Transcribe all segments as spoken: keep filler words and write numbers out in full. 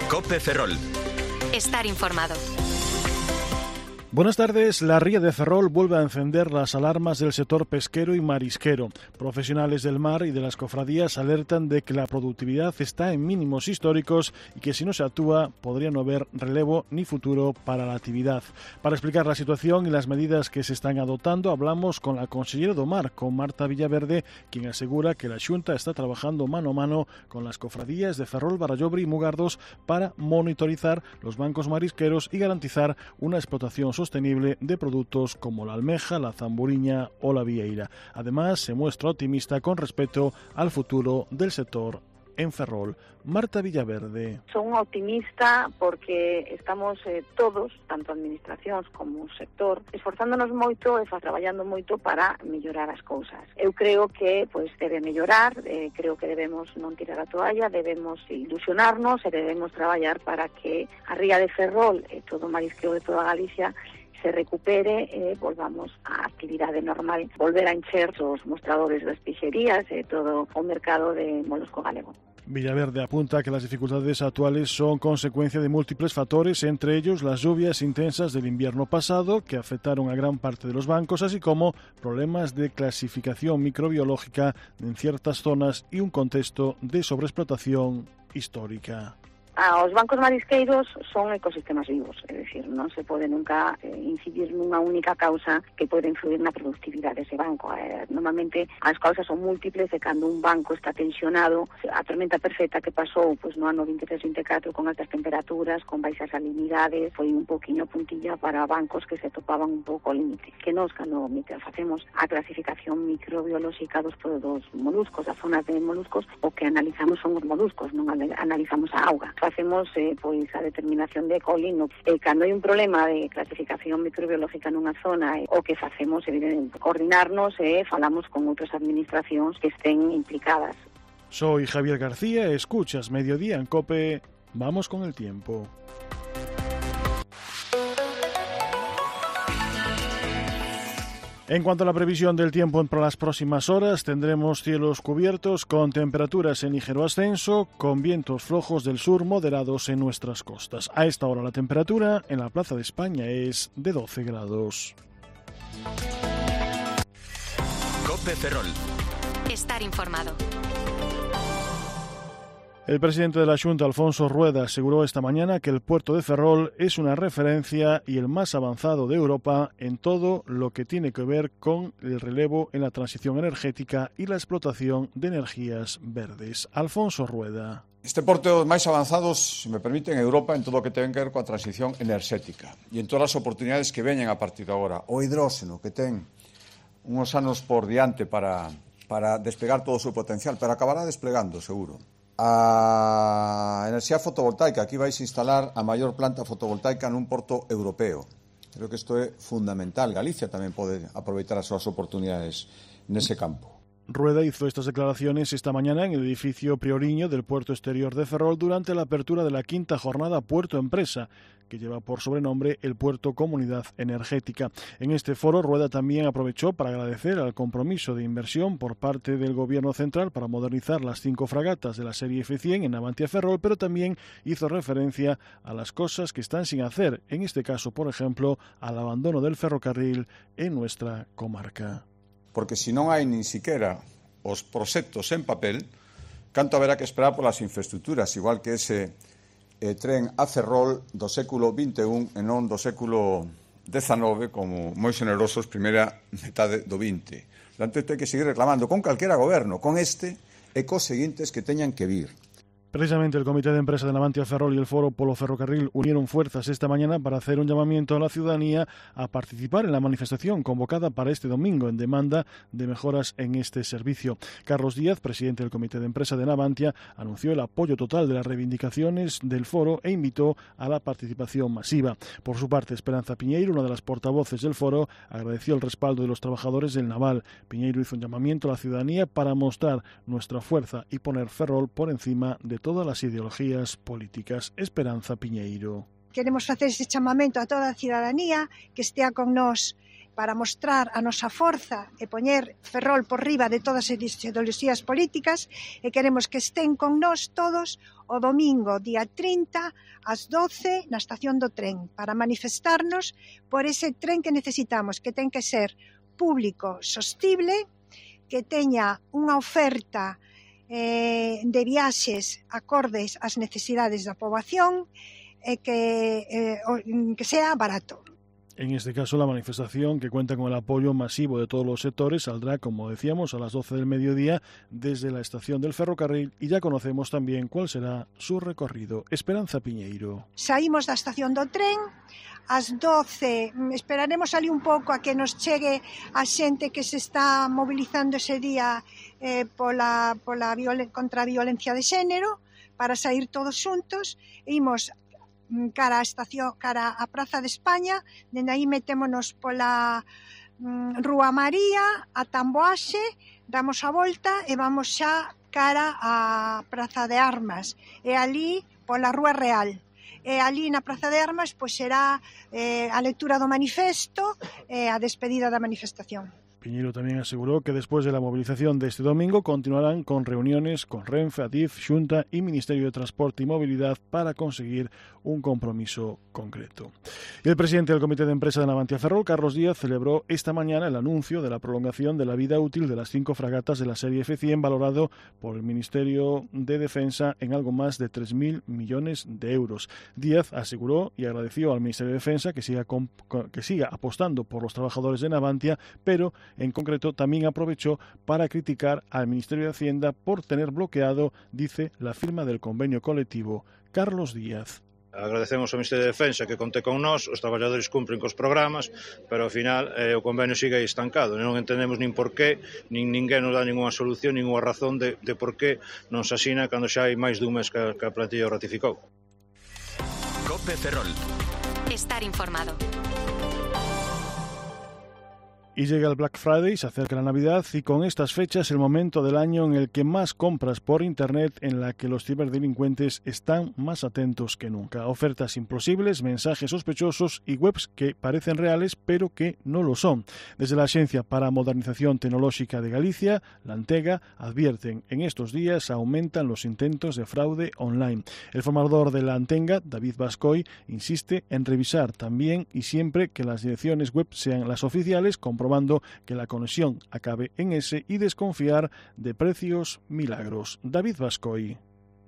COPE Ferrol. Estar informado. Buenas tardes. La ría de Ferrol vuelve a encender las alarmas del sector pesquero y marisquero. Profesionales del mar y de las cofradías alertan de que la productividad está en mínimos históricos y que si no se actúa podría no haber relevo ni futuro para la actividad. Para explicar la situación y las medidas que se están adoptando, hablamos con la consellera do Mar, con Marta Villaverde, quien asegura que la Xunta está trabajando mano a mano con las cofradías de Ferrol, Barallobri y Mugardos para monitorizar los bancos marisqueros y garantizar una explotación sostenible de productos como la almeja, la zamburiña o la vieira. Además, se muestra optimista con respecto al futuro del sector en Ferrol. Marta Villaverde. Son optimista porque estamos eh, todos, tanto administracións como o sector, esforzándonos moito e traballando moito para mellorar as cousas. Eu creo que pois debe mellorar, eh, creo que debemos non tirar a toalla, debemos ilusionarnos e debemos traballar para que a ría de Ferrol e todo o marisqueo de toda Galicia se recupere e eh, volvamos á actividade normal, volver a encher os mostradores das pixerías e todo o mercado de molusco galego. Villaverde apunta que las dificultades actuales son consecuencia de múltiples factores, entre ellos las lluvias intensas del invierno pasado que afectaron a gran parte de los bancos, así como problemas de clasificación microbiológica en ciertas zonas y un contexto de sobreexplotación histórica. Ah, os bancos marisqueiros son ecosistemas vivos, é dicir, non se pode nunca eh, incidir nunha única causa que pode influir na productividade dese banco. Eh, normalmente as causas son múltiples e cando un banco está tensionado, a tormenta perfecta que pasou pois, no ano vinte e tres vinte e catro con altas temperaturas, con baixas salinidades, foi un poquinho puntilla para bancos que se topaban un pouco ao límite. Que nos, cando facemos a clasificación microbiolóxica dos, dos moluscos, as zonas de moluscos, o que analizamos son os moluscos, non analizamos a auga. Facemos eh, pois a determinación de colino. E cando hai un problema de clasificación microbiológica nunha zona, eh, o que facemos é coordinarnos e eh, falamos con outras administracións que estén implicadas. Soy Javier García, escuchas Mediodía en COPE. Vamos con el tiempo. En cuanto a la previsión del tiempo para las próximas horas, tendremos cielos cubiertos con temperaturas en ligero ascenso, con vientos flojos del sur moderados en nuestras costas. A esta hora la temperatura en la Plaza de España es de doce grados. COPE Ferrol. Estar informado. El presidente de la Xunta, Alfonso Rueda, aseguró esta mañana que el puerto de Ferrol es una referencia y el más avanzado de Europa en todo lo que tiene que ver con el relevo en la transición energética y la explotación de energías verdes. Alfonso Rueda. Este porto é os máis avanzados, se me permiten, en Europa en todo o que ten que ver coa transición enerxética e en todas as oportunidades que veñen a partir de agora. O hidróxeno, que ten uns anos por diante para, para desplegar todo o seu potencial, pero acabará desplegando, seguro. A enerxía fotovoltaica, aquí vais a instalar a maior planta fotovoltaica nun porto europeo. Creo que isto é fundamental. Galicia tamén pode aproveitar as súas oportunidades nese campo. Rueda hizo estas declaraciones esta mañana en el edificio Prioriño del puerto exterior de Ferrol durante la apertura de la quinta jornada Puerto Empresa, que lleva por sobrenombre el Puerto Comunidad Energética. En este foro, Rueda también aprovechó para agradecer al compromiso de inversión por parte del Gobierno central para modernizar las cinco fragatas de la serie F cien en Navantia Ferrol, pero también hizo referencia a las cosas que están sin hacer, en este caso, por ejemplo, al abandono del ferrocarril en nuestra comarca. Porque se non hai nin siquiera os proxectos en papel, canto haberá que esperar polas infraestructuras, igual que ese eh, tren a Ferrol do século vinte e un e non do século dezanove, como moi generosos primeira metade do vinte. Portanto, isto hai que seguir reclamando con calquera goberno, con este e cos seguintes que teñan que vir. Precisamente el Comité de Empresa de Navantia Ferrol y el Foro Polo Ferrocarril unieron fuerzas esta mañana para hacer un llamamiento a la ciudadanía a participar en la manifestación convocada para este domingo en demanda de mejoras en este servicio. Carlos Díaz, presidente del Comité de Empresa de Navantia, anunció el apoyo total de las reivindicaciones del foro e invitó a la participación masiva. Por su parte, Esperanza Piñeiro, una de las portavoces del foro, agradeció el respaldo de los trabajadores del naval. Piñeiro hizo un llamamiento a la ciudadanía para mostrar nuestra fuerza y poner Ferrol por encima de todas las ideologías políticas. Esperanza Piñeiro. Queremos facer ese chamamento a toda a cidadanía que estea con nós para mostrar a nosa forza e poñer Ferrol por riba de todas as ideoloxías políticas, e queremos que estén con nós todos o domingo, día trinta, ás doce, na estación do tren, para manifestarnos por ese tren que necesitamos, que ten que ser público, sostible, que teña unha oferta eh, de viaxes acordes ás necesidades da poboación e que, eh, que sea barato. En este caso, la manifestación, que cuenta con el apoyo masivo de todos los sectores, saldrá, como decíamos, a las doce del mediodía desde la estación del ferrocarril, y ya conocemos también cuál será su recorrido. Esperanza Piñeiro. Saímos da estación do tren, ás doce esperaremos ali un pouco a que nos chegue a xente que se está mobilizando ese día eh, pola, pola violen- contra a violencia de xénero, para sair todos xuntos, e imos cara a estación, cara a Praza de España, dende aí metémonos pola mm, Rúa María a Tamboaxe, damos a volta e vamos xa cara a Praza de Armas, e ali pola Rúa Real. E ali na Praza de Armas pois será eh, a lectura do manifesto e a despedida da manifestación. Piñeiro también aseguró que después de la movilización de este domingo continuarán con reuniones con Renfe, Adif, Xunta y Ministerio de Transporte y Movilidad para conseguir un compromiso concreto. Y el presidente del Comité de Empresa de Navantia Ferrol, Carlos Díaz, celebró esta mañana el anuncio de la prolongación de la vida útil de las cinco fragatas de la serie F cien, valorado por el Ministerio de Defensa en algo más de tres mil millones de euros. Díaz aseguró y agradeció al Ministerio de Defensa que siga, que siga apostando por los trabajadores de Navantia, pero en concreto también aprovechó para criticar al Ministerio de Hacienda por tener bloqueado, dice, la firma del convenio colectivo. Carlos Díaz. Agradecemos ao Ministerio de Defensa que conte con nós, os traballadores cumpren cos programas, pero ao final eh, o convenio sigue aí estancado. Non entendemos nin por qué, nin ninguén nos dá ninguna solución, ninguna razón de, de por qué non se asina cando xa hai máis dun mes que, que a plantilla o ratificou. COPE Ferrol. Estar informado. Y llega el Black Friday, se acerca la Navidad y con estas fechas el momento del año en el que más compras por Internet, en la que los ciberdelincuentes están más atentos que nunca. Ofertas imposibles, mensajes sospechosos y webs que parecen reales pero que no lo son. Desde la Agencia para a Modernización Tecnolóxica de Galicia, la Antega, advierten en estos días aumentan los intentos de fraude online. El formador de la Antega, David Bascoy, insiste en revisar también y siempre que las direcciones web sean las oficiales, comprobando que la conexión acabe en ese y desconfiar de precios milagros. David Bascoy.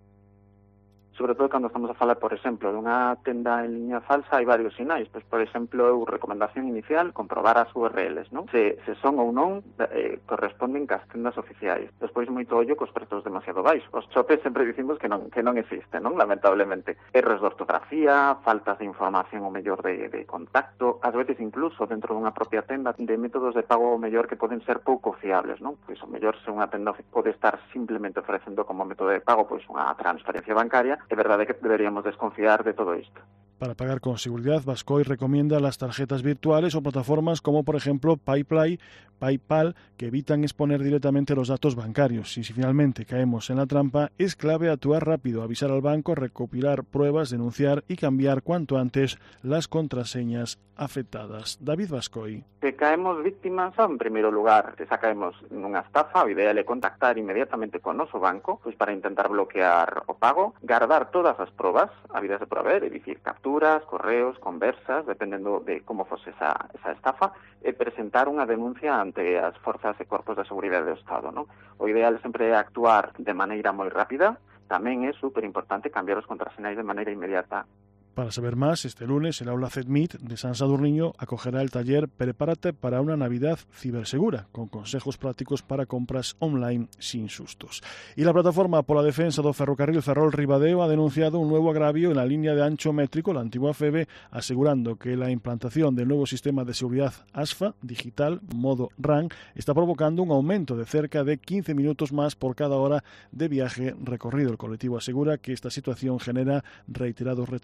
Sobre todo cando estamos a falar, por exemplo, dunha tenda en liña falsa, hai varios sinais. Pois, por exemplo, eu recomendación inicial, comprobar as U R Ls, non? Se, se son ou non eh, corresponden cas tendas oficiais. Despois, moito ollo cos prezos demasiado baixos. Os chopes sempre dicimos que non, que non existen, non? Lamentablemente. Erros de ortografía, faltas de información ou mellor de, de contacto, ás veces incluso dentro dunha propia tenda de métodos de pago ou mellor que poden ser pouco fiables, non? Pois o mellor se unha tenda pode estar simplemente ofrecendo como método de pago pois unha transferencia bancaria. É verdade que deberíamos desconfiar de todo isto. Para pagar con seguridad, Bascoy recomienda las tarjetas virtuales o plataformas como, por ejemplo, PayPal, PayPal, que evitan exponer directamente los datos bancarios. Y si finalmente caemos en la trampa, es clave actuar rápido, avisar al banco, recopilar pruebas, denunciar y cambiar cuanto antes las contraseñas afectadas. David Bascoy. Que caemos víctimas, en primeiro lugar, que xa caemos nunha estafa, o ideal é contactar inmediatamente con o noso banco, pois para intentar bloquear o pago, guardar todas as probas, habidas de por haber, é dicir, capturas, correos, conversas, dependendo de como fose esa, esa estafa, e presentar unha denuncia ante as forzas e corpos de seguridade do Estado, non? O ideal sempre é actuar de maneira moi rápida, tamén é super importante cambiar os contrasinais de maneira inmediata. Para saber más, este lunes el aula CEDMIT de San Sadurniño acogerá el taller Prepárate para una Navidad cibersegura, con consejos prácticos para compras online sin sustos. Y la plataforma por la defensa do ferrocarril Ferrol-Ribadeo ha denunciado un nuevo agravio en la línea de ancho métrico, la antigua FEBE, asegurando que la implantación del nuevo sistema de seguridad ASFA digital, modo RAN, está provocando un aumento de cerca de quince minutos más por cada hora de viaje recorrido. El colectivo asegura que esta situación genera reiterados retrasos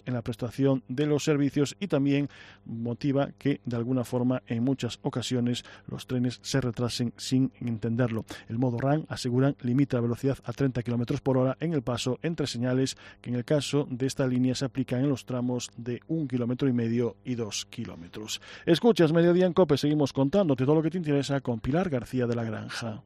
retrasos en la prestación de los servicios y también motiva que de alguna forma en muchas ocasiones los trenes se retrasen sin entenderlo. El modo RAN, aseguran, limita la velocidad a treinta kilómetros por hora en el paso entre señales, que en el caso de esta línea se aplican en los tramos de un kilómetro y medio y dos kilómetros. Escuchas Mediodía en COPE, seguimos contándote todo lo que te interesa con Pilar García de la Granja.